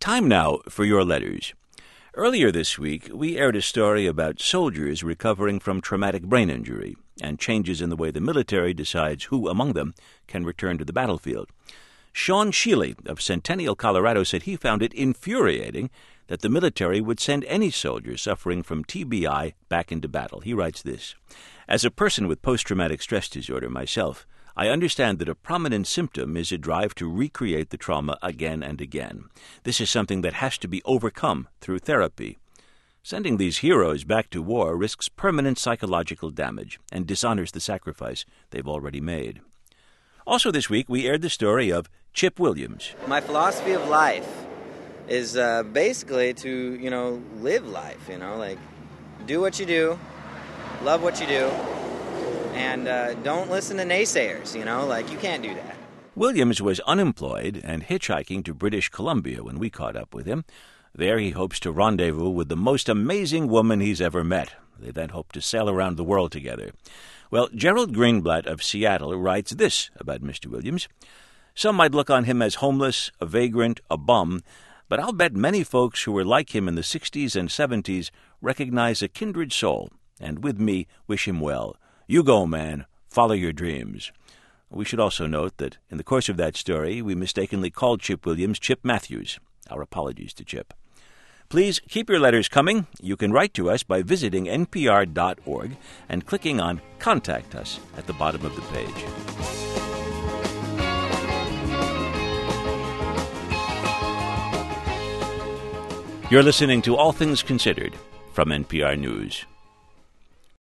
Time now for your letters. Earlier this week, we aired a story about soldiers recovering from traumatic brain injury and changes in the way the military decides who among them can return to the battlefield. Sean Sheely of Centennial, Colorado, said he found it infuriating that the military would send any soldier suffering from TBI back into battle. He writes this: "As a person with post-traumatic stress disorder myself, I understand that a prominent symptom is a drive to recreate the trauma again and again. This is something that has to be overcome through therapy. Sending these heroes back to war risks permanent psychological damage and dishonors the sacrifice they've already made." Also this week, we aired the story of Chip Williams. My philosophy of life is basically to, live life, like do what you do, love what you do, and don't listen to naysayers, you can't do that. Williams was unemployed and hitchhiking to British Columbia when we caught up with him. There he hopes to rendezvous with the most amazing woman he's ever met. They then hope to sail around the world together. Well, Gerald Greenblatt of Seattle writes this about Mr. Williams: "Some might look on him as homeless, a vagrant, a bum, but I'll bet many folks who were like him in the 60s and 70s recognize a kindred soul, and with me wish him well. You go, man. Follow your dreams." We should also note that in the course of that story, we mistakenly called Chip Williams Chip Matthews. Our apologies to Chip. Please keep your letters coming. You can write to us by visiting npr.org and clicking on Contact Us at the bottom of the page. You're listening to All Things Considered from NPR News.